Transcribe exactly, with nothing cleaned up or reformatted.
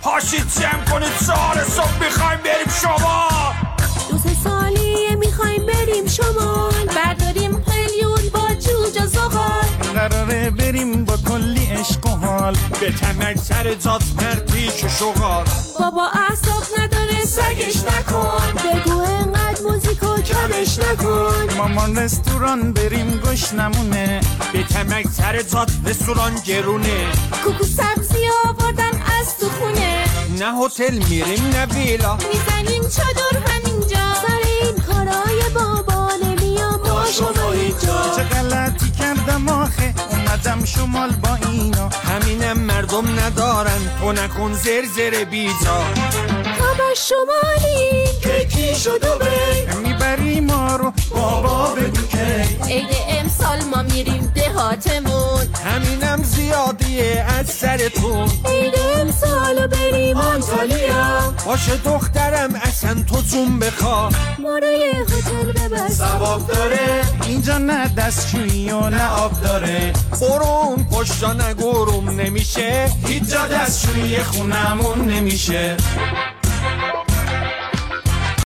پاشید جمع کنید چهار صبح میخوایم بریم شما دو سه سالیه میخوایم بریم شما برداریم قلیون با جوجه زغال قراره بریم با کلی عشق و حال به تمک سر جات مردی که شغال بابا اعصاب نداره سگش نکن بگو انقدر موزیکو کمش نکن مامان رستوران بریم گوش نمونه به تمک سر جات رستوران گرونه کوکو سبزی آوردن از تو خونه نه هتل میریم نه ویلا میزنیم چادر همینجا سر این کارای بابا نمیام با شما اینجا چه غلطی کردم آخه اومدم شمال با اینا همینم مردم ندارن تو نکن زر زر بیجا همه شمالی که کی شد و بی میبری ما رو بابا بگو که عید امسال ما میریم دهاتمون همینم زیادیه از سرتون عید امسالو بریم آنتالیا باشه دخترم اصلا تو جون بخوا ما رو یه هتل ببر ثواب داره اینجا نه دستشویی و نه آب داره برون پشتا نگروم نمیشه هیچ جا دستشویی خونمون نمیشه